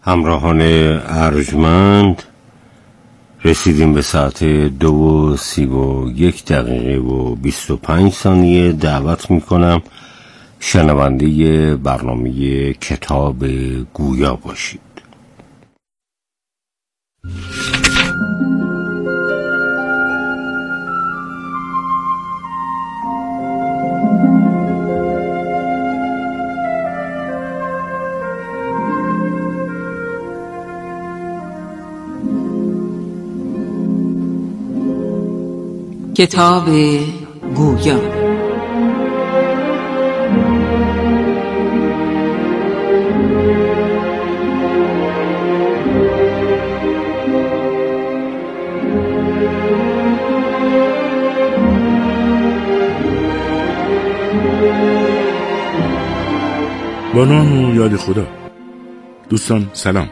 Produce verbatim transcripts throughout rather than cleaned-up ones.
همراهان ارجمند، رسیدیم به ساعت دو و سی و یک دقیقه و بیست و پنج ثانیه. دعوت میکنم شنونده برنامه کتاب گویا باشید. کتاب گویا. با نام و یاد خدا. دوستان سلام.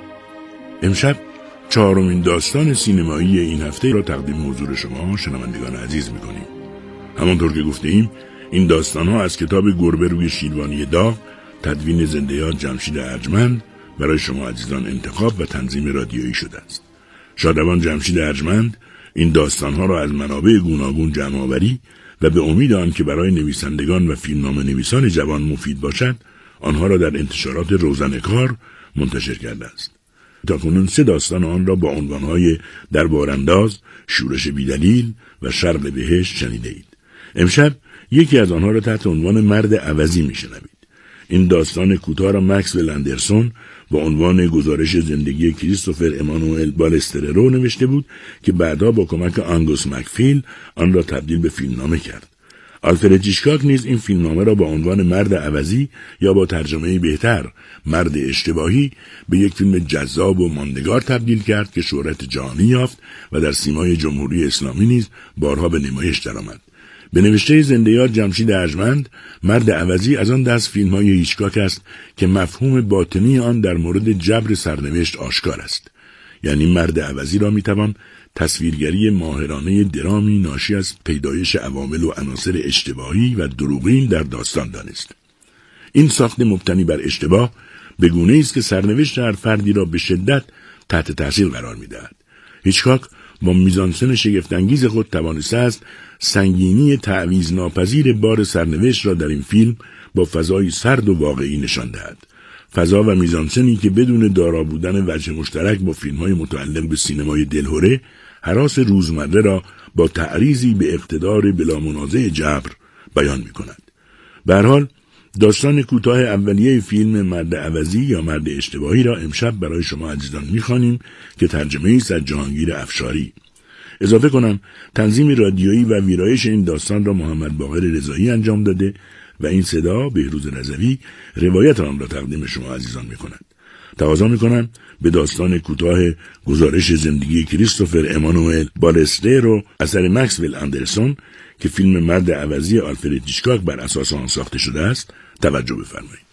امشب چهارمین داستان سینمایی این هفته را تقدیم حضور شما شنوندگان عزیز می‌کنیم. همانطور که گفتیم این داستان‌ها از کتاب گربه روی شیروانی داغ تدوین زنده‌یاد جمشید ارجمند برای شما عزیزان انتخاب و تنظیم رادیویی شده است. شادروان جمشید ارجمند این داستان‌ها را از منابع گوناگون جمع‌آوری و به امید آن که برای نویسندگان و فیلمنامه‌نویسان جوان مفید باشد آنها را در انتشارات روزنه‌کار منتشر کرده است. تاکنون سه داستان آن را با عنوانهای دربارانداز، شورش بیدلیل و شرق بهشت شنیده اید. امشب یکی از آنها را تحت عنوان مرد عوضی میشنوید. این داستان کوتاه را مکسول اندرسون با عنوان گزارش زندگی کریستوفر امانوئل بالستررو نوشته بود که بعدها با کمک آنگوس مکفیل آن را تبدیل به فیلمنامه کرد. آلفرد هیچکاک نیز این فیلمنامه را با عنوان مرد عوضی یا با ترجمه بهتر مرد اشتباهی به یک فیلم جذاب و ماندگار تبدیل کرد که شهرت جهانی یافت و در سیمای جمهوری اسلامی نیز بارها به نمایش درآمد. به نوشته زنده‌یاد جمشید ارجمند، مرد عوضی از آن دست فیلم‌های هیچکاک است که مفهوم باطنی آن در مورد جبر سرنوشت آشکار است. یعنی مرد عوضی را میتوان تصویرگری ماهرانه درامی ناشی از پیدایش عوامل و عناصر اشتباهی و دروغین در داستان دانست. این ساخت مبتنی بر اشتباه به گونه‌ای است که سرنوشت هر فردی را به شدت تحت تاثیر قرار می‌دهد. هیچکاک با میزانسن شگفت‌انگیز خود توانسته است سنگینی تعویض ناپذیر بار سرنوشت را در این فیلم با فضایی سرد و واقعی نشان دهد. فضا و میزانسنی که بدون دارا بودن وجه مشترک با فیلم‌های متعلق به سینمای دلهره، هراس روزمره را با تعریضی به اقتدار بلا منازع جبر بیان می‌کند. به هر حال داستان کوتاه اولیه فیلم مرد عوضی یا مرد اشتباهی را امشب برای شما عزیزان می‌خوانیم که ترجمه است از جهانگیر افشاری. اضافه کنم تنظیم رادیویی و ویرایش این داستان را محمد باقر رضایی انجام داده و این صدا بهروز رضوی روایت آن را تقدیم شما عزیزان می‌کند. تقاضا می‌کنم به داستان کوتاه گزارش زندگی کریستوفر امانوئل بالستررو اثر مکسول اندرسون که فیلم مرد عوضی آلفرد هیچکاک بر اساس آن ساخته شده است توجه بفرمایید.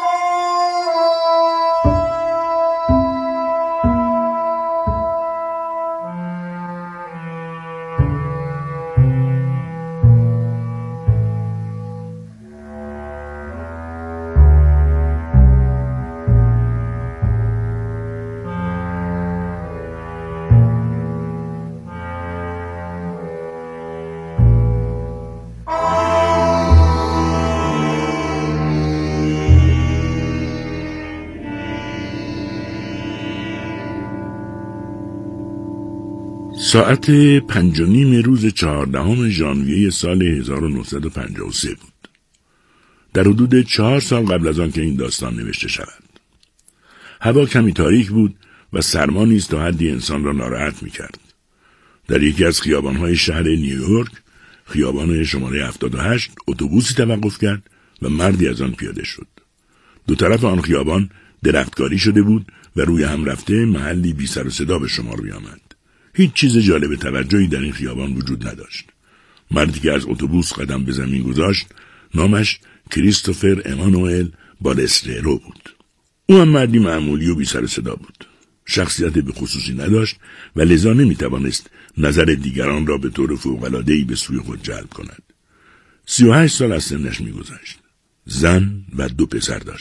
ساعت پنج و نیم روز چهاردهم ژانویه سال هزار و نهصد و پنجاه و سه بود. در حدود چهار سال قبل از آن که این داستان نوشته شود. هوا کمی تاریک بود و سرما نیز تا حدی انسان را ناراحت می‌کرد. در یکی از خیابان‌های شهر نیویورک، خیابان شماره هفتاد و هشت، اتوبوسی توقف کرد و مردی از آن پیاده شد. دو طرف آن خیابان درختکاری شده بود و روی هم رفته محلی بی سر و صدا به شمار می‌آمد. هیچ چیز جالب توجهی در این خیابان وجود نداشت. مردی که از اتوبوس قدم به زمین گذاشت نامش کریستوفر امانوئل بالستررو بود. او هم مردی معمولی و بی سر و صدا بود. شخصیت به خصوصی نداشت و لذا نمیتوانست نظر دیگران را به طور فوق‌العاده‌ای به سوی خود جلب کند. سی و هشت سال از سنش می‌گذشت. زن و دو پسر داشت.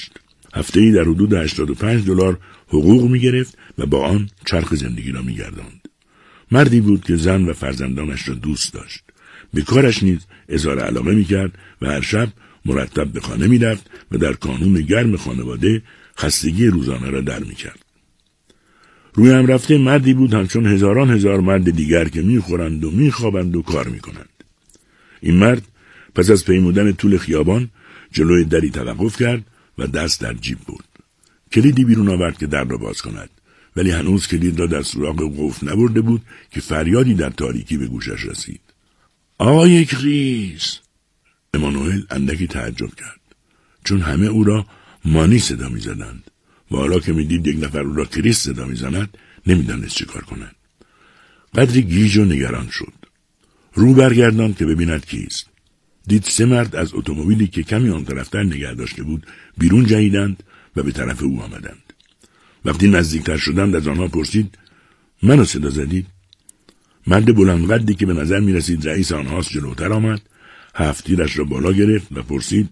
هفته‌ای در حدود هشتاد و پنج دلار حقوق می‌گرفت و با آن چرخ زندگی را می‌گرداند. مردی بود که زن و فرزندانش را دوست داشت. به کارش نیز اظهار علاقه می‌کرد و هر شب مرتب به خانه می‌رفت و در کانون گرم خانواده خستگی روزانه را در می‌کرد. روی هم رفته مردی بود همچون هزاران هزار مرد دیگر که می‌خورند و می‌خوابند و کار می‌کنند. این مرد پس از پیمودن طول خیابان جلوی دری توقف کرد و دست در جیب بود. کلیدی بیرون آورد که در را باز کند، ولی هنوز کلید را در سوراخ قفل نبرده بود که فریادی در تاریکی به گوشش رسید. آقای کریس! امانوئل اندکی تعجب کرد، چون همه او را مانی صدا می زدند و حالا که می دید یک نفر او را کریس صدا می زند نمی دانست چه کار کند. قدری گیج و نگران شد. رو برگرداند که ببیند کیست. دید سه مرد از اتومبیلی که کمی آن طرفتر نگه داشته بود بیرون جهیدند و به طرف او آمدند. وقتی نزدیکتر شدند از آنها پرسید: منو صدا زدید؟ مرد بلندقدی که به نظر می رسید رئیس آنهاست جلوتر آمد، هفت تیرش را بالا گرفت و پرسید: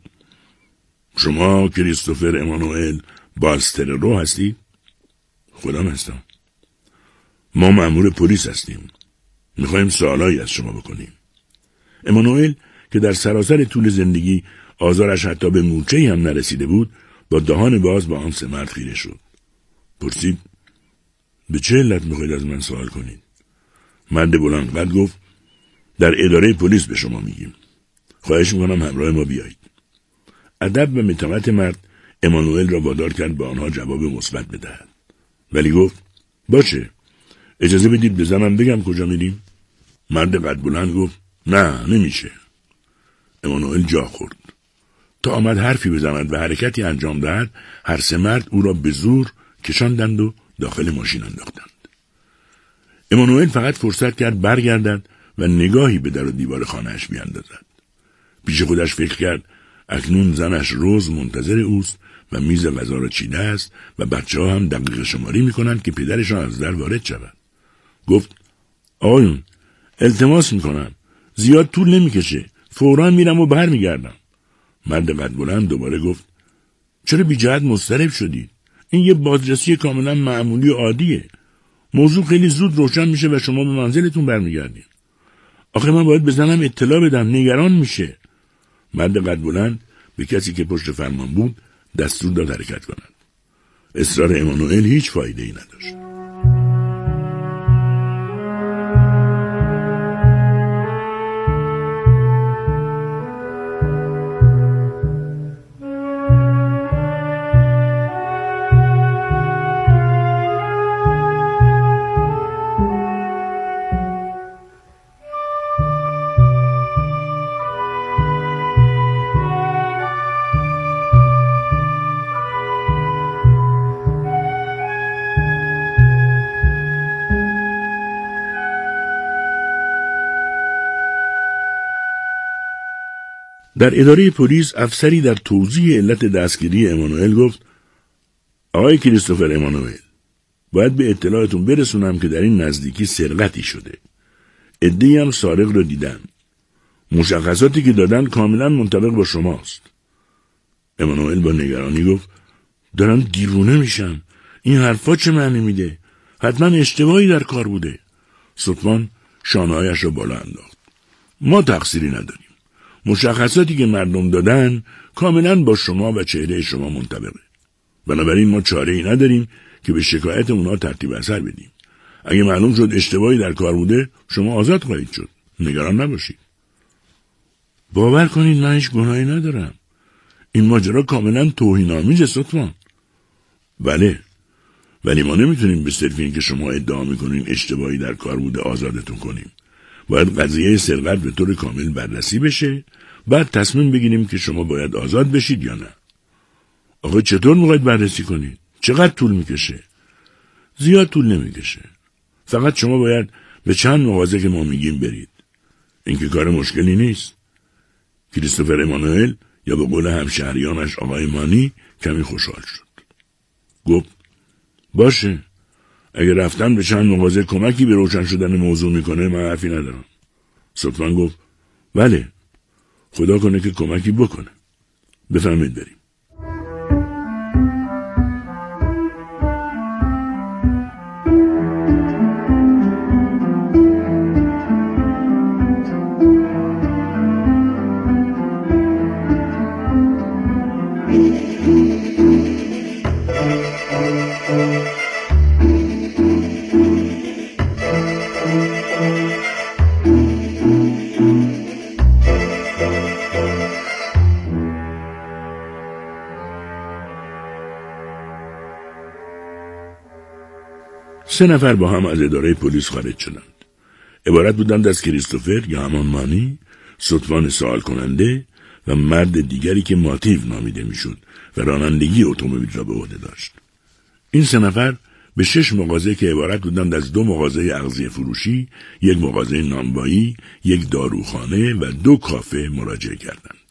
شما کریستوفر امانوئل بالستررو هستید؟ خودم هستم. ما مأمور پلیس هستیم. میخوایم سوالایی از شما بکنیم. امانوئل که در سراسر طول زندگی آزارش حتی به مورچه‌ای هم نرسیده بود، با دهان باز با آن سه مرد خیره شد. پرسید: به چه علت میخواید از من سوال کنید؟ مرد بلندقد گفت: در اداره پلیس به شما میگیم. خواهش میکنم همراه ما بیایید. ادب و متانت مرد امانوئل را وادار کرد به آنها جواب مثبت بدهد، ولی گفت: باشه، اجازه بدید به زنم بگم کجا میریم؟ مرد قد بلند گفت: نه، نمیشه. امانوئل جا خورد. تا آمد حرفی بزند و حرکتی انجام دهد، هر سه مرد او را به زور کشاندند و داخل ماشین انداختند. امانوئل فقط فرصت کرد برگردد و نگاهی به در و دیوار خانه‌اش بیاندازد. پیش خودش فکر کرد اکنون زنش روز منتظر اوست و میز غذا را چیده است و بچه ها هم دقیقه شماری می کنند که پدرشان از در وارد شود. گفت: آقایون، التماس می کنم، زیاد طول نمی کشه، فوراً میرم و بر می گردم. مرد قد بلند دوباره گفت: چرا بی جهت مضطرب شدید؟ این یه بازرسی کاملا معمولی و عادیه. موضوع خیلی زود روشن میشه و شما به منزلتون برمیگردید. آخه من باید بزنم اطلاع بدم، نگران میشه. مرد قد بلند به کسی که پشت فرمان بود دستور داد حرکت کند. اصرار امانوئل هیچ فایده ای نداشت. در اداره پلیس افسری در توضیح علت دستگیری امانوئل گفت: آقای کریستوفر امانوئل، باید به اطلاعتون برسونم که در این نزدیکی سرقتی شده. عده‌ای هم سارق رو دیدن. مشخصاتی که دادن کاملا منطبق با شماست. امانوئل با نگرانی گفت: دارم دیوونه میشم. این حرفا چه معنی میده؟ حتما اشتباهی در کار بوده. سطفان شانه‌هایش را بالا انداخت. ما تقصیری نداریم. مشخصاتی که مردم دادن کاملا با شما و چهره شما منطبقه. بنابراین ما چاره‌ای نداریم که به شکایت اونا ترتیب اثر بدیم. اگه معلوم شد اشتباهی در کار بوده، شما آزاد خواهید شد. نگران نباشید. باور کنید من هیچ گناهی ندارم. این ماجرا کاملا توهین‌آمیزه سطفان. بله، ولی ما نمیتونیم به صرف این که شما ادعا میکنین اشتباهی در کار بوده آزادتون کنیم. باید قضیه سرقت به طور کامل بررسی بشه، بعد تصمیم بگیریم که شما باید آزاد بشید یا نه. آقا چطور میخواید بررسی کنید؟ چقدر طول میکشه؟ زیاد طول نمیکشه. فقط شما باید به چند مغازه که ما میگیم برید. این که کار مشکلی نیست. کریستوفر امانوئل یا به قول همشهریانش آقای مانی کمی خوشحال شد. گفت: باشه، اگه رفتن به چند مغازه کمکی به روشن شدن موضوع میکنه من حرفی ندارم. سطفان گفت: بله، خدا کنه که کمکی بکنه. بفرمایید بریم. سه نفر با هم از اداره پلیس خارج شدند. عبارت بودند از کریستوفر یا همان مانی، ستوان سوال کننده و مرد دیگری که ماتیو نامیده میشد و رانندگی اتومبیل را به عهده داشت. این سه نفر به شش مغازه که عبارت بودند از دو مغازه اغذیه فروشی، یک مغازه نانوایی، یک داروخانه و دو کافه مراجعه کردند.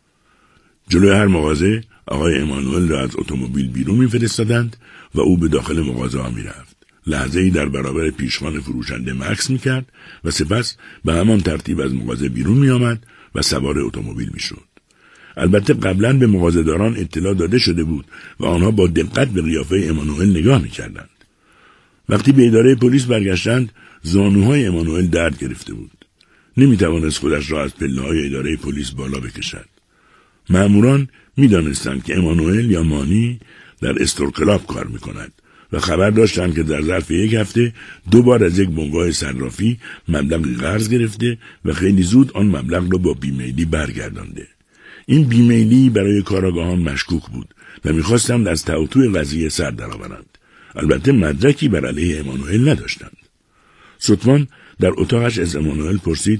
جلوی هر مغازه آقای امانوئل را از اتومبیل بیرون می‌فرستادند و او به داخل مغازه ها می‌رفت. لحظه‌ای در برابر پیشخوان فروشنده مکث می‌کرد و سپس به همان ترتیب از مغازه بیرون می‌آمد و سوار اتومبیل می‌شد. البته قبلاً به مغازه‌داران اطلاع داده شده بود و آنها با دقت به قیافه امانوئل نگاه می‌کردند. وقتی به اداره پلیس برگشتند، زانوهای امانوئل درد گرفته بود. نمی‌توانست خودش را از پله‌های اداره پلیس بالا بکشد. مأموران می‌دانستند که امانوئل یا مانی در استورکلاب کار می‌کند و خبر داشتند که در ظرف یک هفته دو بار از یک بنگاه صرافی مبلغی قرض گرفته و خیلی زود آن مبلغ را با بیمیلی برگردانده. این بیمیلی برای کاراگاهان مشکوک بود و می‌خواستند از تعاطی قضیه سر درآورند. البته مدرکی بر علیه امانوئل نداشتند. ستوان در اتاقش از امانوئل پرسید: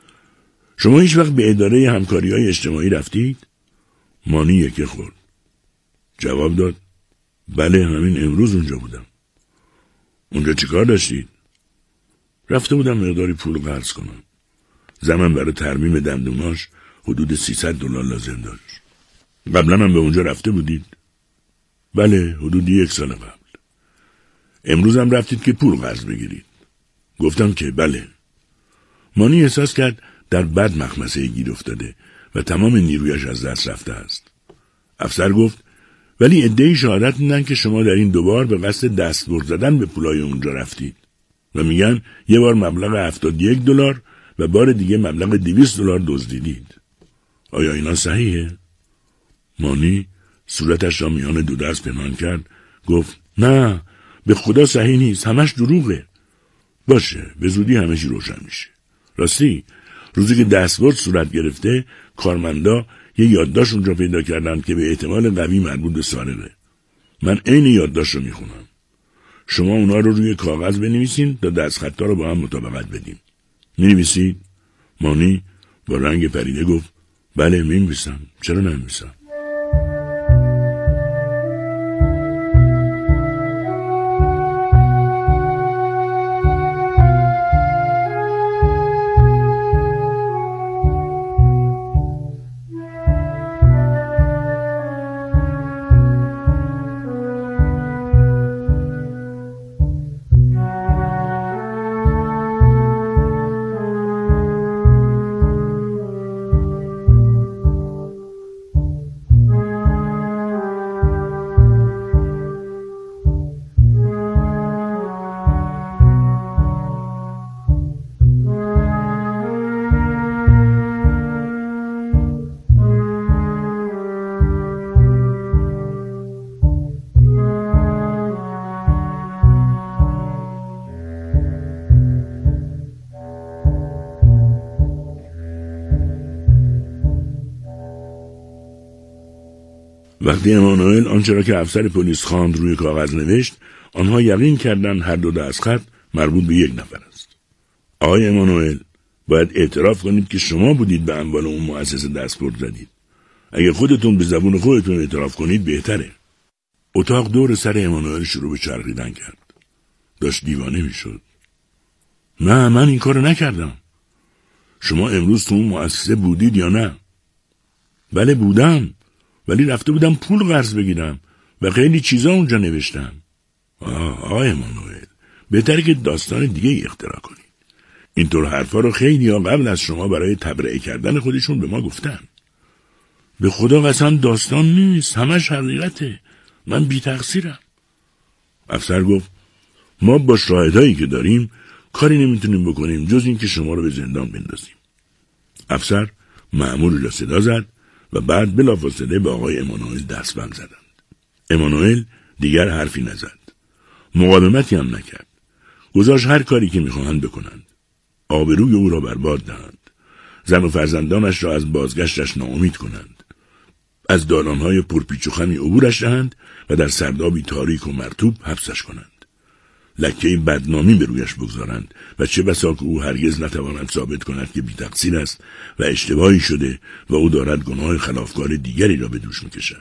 شما هیچ وقت به اداره همکاری‌های اجتماعی رفتید؟ مانی یکی خورد. جواب داد: بله، همین امروز اونجا بودم. اونجا چیکار داشتید؟ رفته بودم مقداری پول قرض کنم. زمان برای ترمیم دندوناش حدود سیصد دلار لازم داشت. قبلا هم به اونجا رفته بودید؟ بله، حدود یک سال قبل. امروز هم رفتید که پول قرض بگیرید؟ گفتم که بله. مانی احساس کرد در بد مخمسه گیر افتاده و تمام نیرویش از دست رفته است. افسر گفت: ولی عده‌ای شهادت میدن که شما در این دوبار به قصد دستبرد زدن به پولای اونجا رفتید و میگن یه بار مبلغ هفتاد و یک دلار و بار دیگه مبلغ دویست دلار دزدیدید. آیا اینا صحیحه؟ مانی صورتش را میان دو دست پنهان کرد. گفت: نه، به خدا صحیح نیست، همش دروغه. باشه، به زودی همه چی روشن میشه. راستی روزی که دستبرد صورت گرفته، کارمندا یه یادداشت اونجا پیدا کردن که به احتمال قوی مربوط به سارقه. من عین یادداشت رو میخونم. شما اونا رو روی کاغذ بنویسین تا دستخطا رو با هم مطابقت بدیم. مینویسید؟ مانی با رنگ پریده گفت: بله مینویسم. چرا ننویسم؟ وقتی امانوئل آنچه را که افسر پلیس خواند روی کاغذ نوشت، آنها یقین کردند هر دو دستخط مربوط به یک نفر است. آقای امانوئل، باید اعتراف کنید که شما بودید به اموال اون مؤسسه دستبرد زدید. اگه خودتون به زبون خودتون اعتراف کنید بهتره. اتاق دور سر امانوئل شروع به چرخیدن کرد. داشت دیوانه میشد. نه، من این کارو نکردم. شما امروز تو اون مؤسسه بودید یا نه؟ بله بودم، ولی رفته بودم پول قرض بگیرم و خیلی چیزا اونجا نوشتم. آه آقای امانوئل، بهتره که داستان دیگه اختراع کنید. اینطور حرفا رو خیلی ها قبل از شما برای تبرئه کردن خودشون به ما گفتن. به خدا قسم داستان نیست، همش حقیقته. من بی تقصیرم. افسر گفت: ما با شاهدایی که داریم کاری نمیتونیم بکنیم جز این که شما رو به زندان بندازیم. افسر مأمور را صدا زد و بعد بلافاصله به آقای امانوئل دستبند زدند. امانوئل دیگر حرفی نزد. مقاومتی هم نکرد. گذاشت هر کاری که میخواهند بکنند. آبروی او را برباد دهند. زن و فرزندانش را از بازگشتش ناامید کنند. از دالانهای پرپیچ و خمی عبورش دهند و در سردابی تاریک و مرطوب حبسش کنند. لکه بدنامی به رویش بگذارند و چه بسا که او هرگز نتواند ثابت کند که بی تقصیر است و اشتباهی شده و او دارد گناه خلافکار دیگری را به دوش میکشد.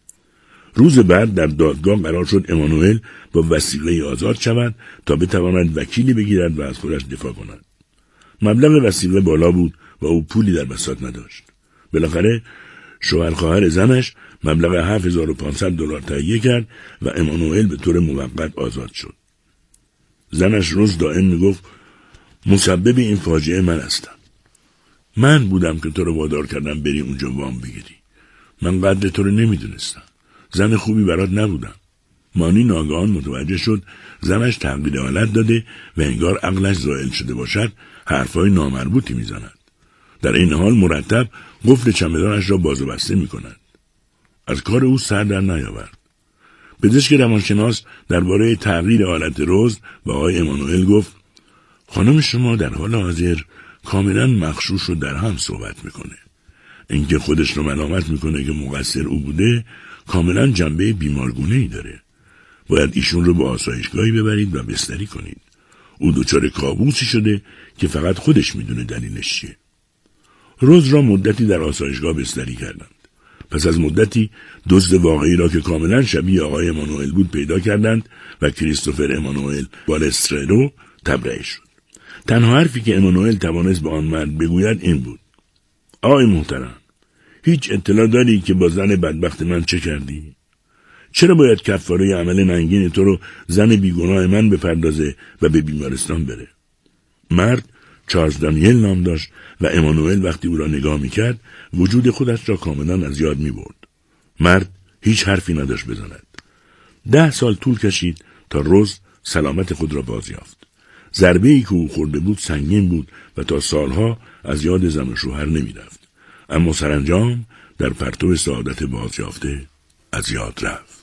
روز بعد در دادگاه قرار شد امانوئل با وثیقه آزاد شود تا بتواند وکیلی بگیرد و از خودش دفاع کند. مبلغ وثیقه بالا بود و او پولی در بساط نداشت. بالاخره شوهر خواهر زنش مبلغ هفت هزار و پانصد دلار تهیه کرد و امانوئل به طور موقت آزاد شد. زنش روز دائم میگفت مسبب این فاجعه من هستم. من بودم که تو رو وادار کردم بری اونجا وام بگیری. من قدر تو رو نمیدونستم. زن خوبی برات نبودم. مانی ناگهان متوجه شد زنش تغییر حالت داده و انگار عقلش زائل شده باشد حرفای نامربوطی میزند. در این حال مرتب قفل چمدانش را باز و بسته میکند. از کار او سر در نیاورد. پزشک روانشناس درباره تغییر حالت روز با آقای امانوئل گفت خانم شما در حال حاضر کاملا مغشوش و در هم صحبت میکنه. اینکه خودش رو ملامت میکنه که مقصر او بوده کاملا جنبه بیمارگونه‌ای داره. باید ایشون رو به آسایشگاهی ببرید و بستری کنید. او دچار کابوسی شده که فقط خودش میدونه دلیلش چیه. روز را مدتی در آسایشگاه بستری کردند. پس از مدتی دزد واقعی را که کاملا شبیه آقای امانوئل بود پیدا کردند و کریستوفر امانوئل بالستررو تبرئه شد. تنها حرفی که امانوئل توانست به آن مرد بگوید این بود: آقای محترم، هیچ اطلاع داری که با زن بدبخت من چه کردی؟ چرا باید کفاره عمل ننگین تو رو زن بیگناه من بپردازه و به بیمارستان بره؟ مرد چارلز دانیل نام داشت و امانوئل وقتی او را نگاه میکرد وجود خودش را کاملا از یاد میبرد. مرد هیچ حرفی نداشت بزند. ده سال طول کشید تا روز سلامت خود را باز یافت. ضربه‌ای که او خورده بود سنگین بود و تا سالها از یاد زن و شوهر نمیرفت. اما سرانجام در پرتو سعادت بازیافته از یاد رفت.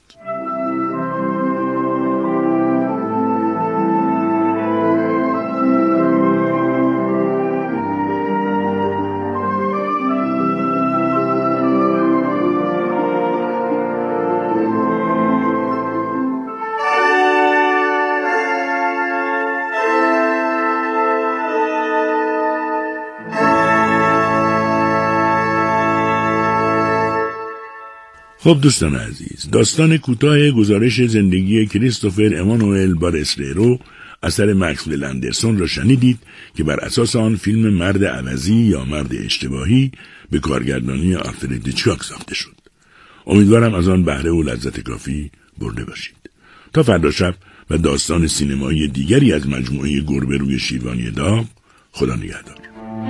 خب دوستان عزیز، داستان کوتاه گزارش زندگی کریستوفر امانوئل بالستررو اثر مکسول اندرسون را شنیدید که بر اساس آن فیلم مرد عوضی یا مرد اشتباهی به کارگردانی آلفرد هیچکاک ساخته شد. امیدوارم از آن بهره و لذت کافی برده باشید. تا فردا شب و داستان سینمایی دیگری از مجموعه گربه روی شیروانی داغ، خدا نگهدار.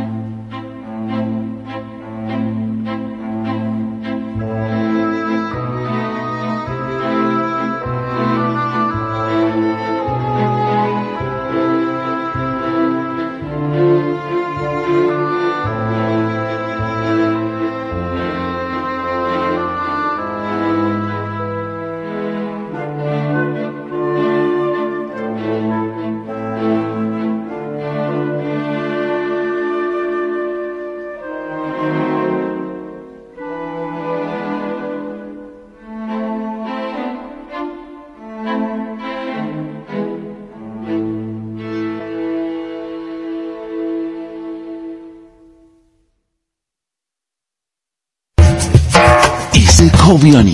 کاویانی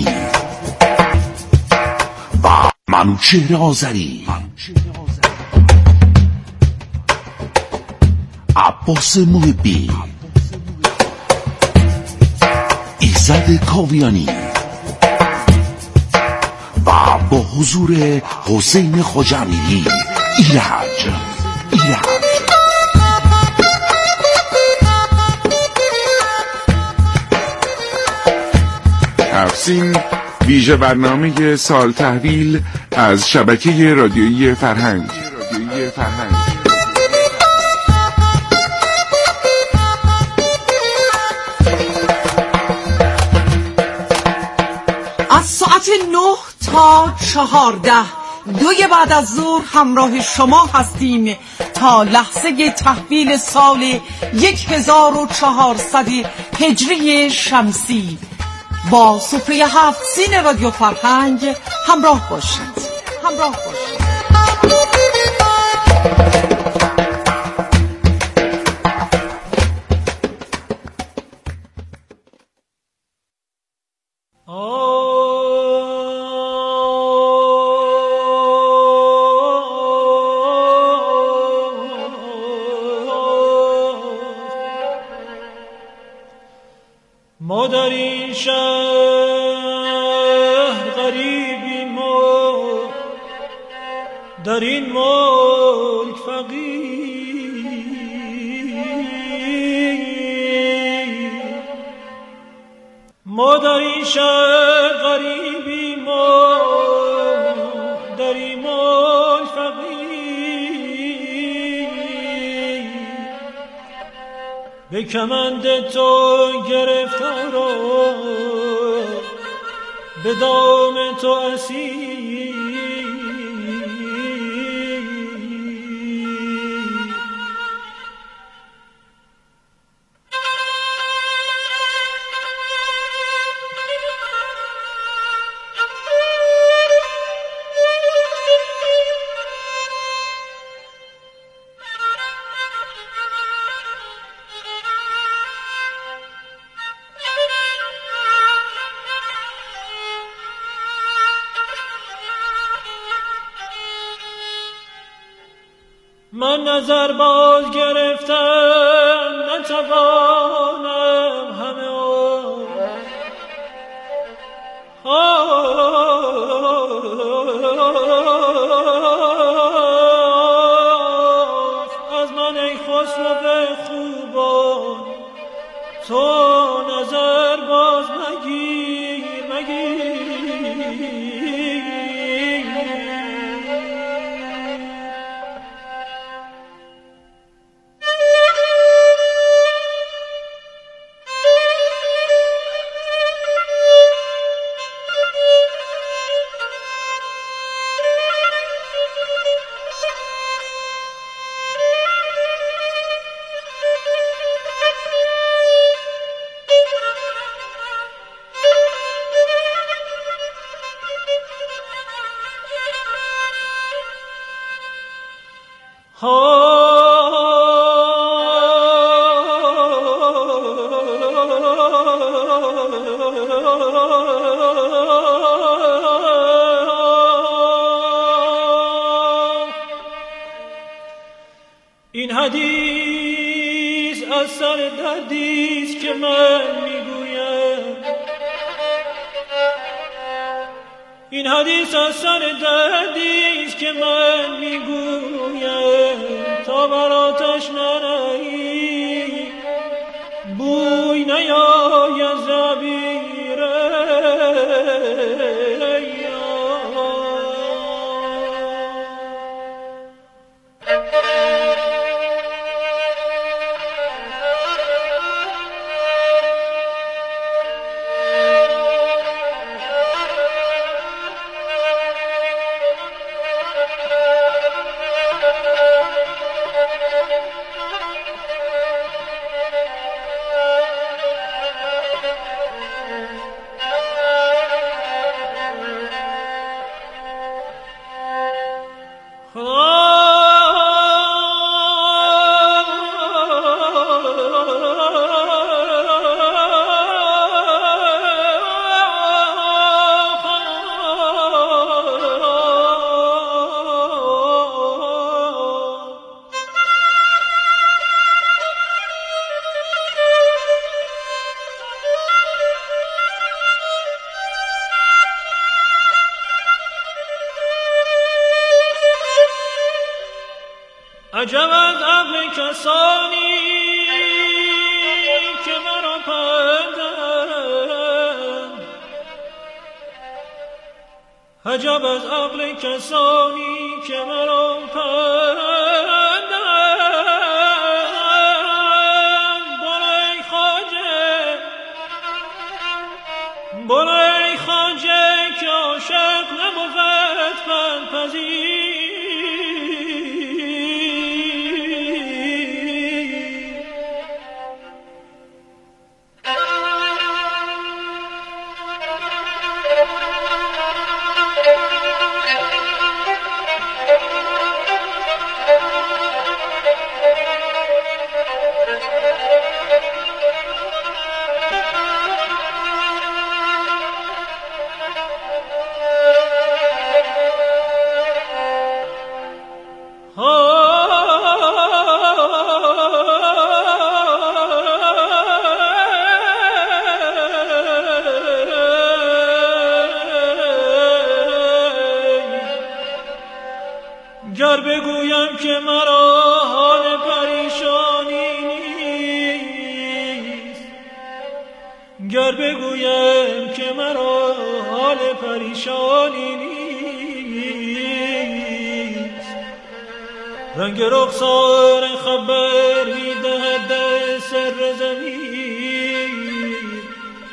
و منوچهر آذری، عباس محبی، ایزد کاویانی و با حضور حسین خواجه‌امیری ایرج ایرج تفسین ویژه برنامه سال تحویل از شبکه رادیویی فرهنگ. رادیویی فرهنگ. از ساعت نه تا چهارده دوی بعد از ظهر همراه شما هستیم تا لحظه تحویل سال یک هزار و چهارصد هجری شمسی. با سفره هفت سین رادیو فرهنگ همراه باشید همراه باشید ما در این شهر غریبیم و در این ملک فقیر. ما در این شهر غریبیم و در این ملک فقیر. به کمند تو گرفتار و به دام تو اسیر. من نظر باز گرفتم نتوانم همه از من ای خسرو خوبان تو نظر باز مگیر مگیر. این حدیث از سر دردیست که من میگویم. این حدیث از سر دردیست که من میگویم. تا بر آتش نرهی بوی نیاید زبیره. عجب از عقل کسانی که مرا پندند. عجب از عقل کسانی که مرا پندند. برای خواجه برای خواجه که عاشق گر بگویم که مرا حال پریشانی نیست، گر بگویم که مرا حال پریشانی نیست، رنگ رخسار خبر می‌دهد سر زمین.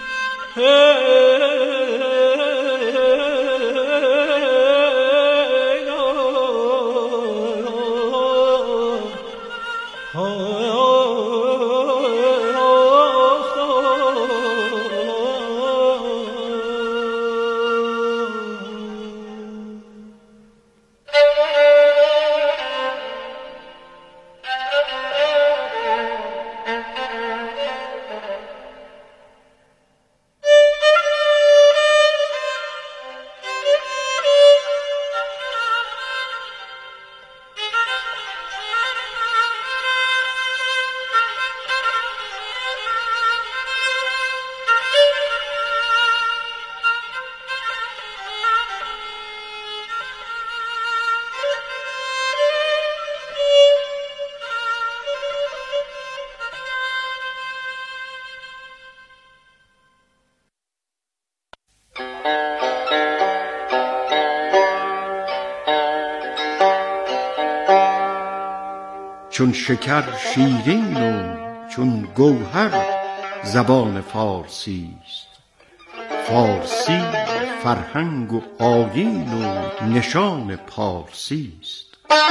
چون شکر شیرین و چون گوهر زبان فارسی است. فارسی فرهنگ و آیین و نشان پارسی است.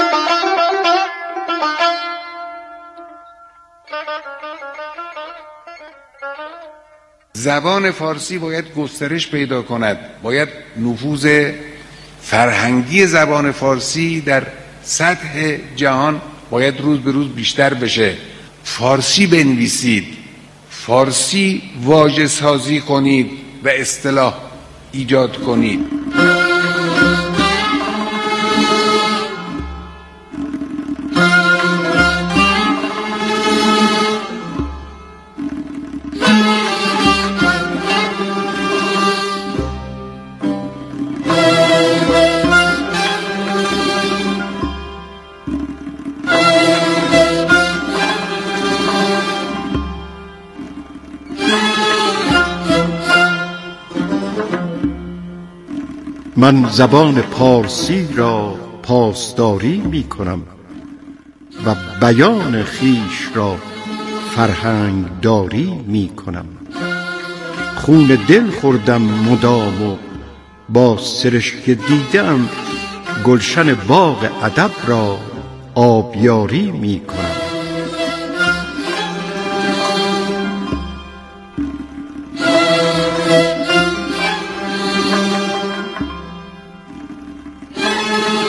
زبان فارسی باید گسترش پیدا کند، باید نفوذ فرهنگی زبان فارسی در سطح جهان باید روز به روز بیشتر بشه. فارسی بنویسید، فارسی واژه سازی کنید و اصطلاح ایجاد کنید. من زبان پارسی را پاسداری می کنم و بیان خیش را فرهنگ داری می کنم. خون دل خوردم مدام و با سرشک دیدم گلشن باغ ادب را آبیاری می کنم.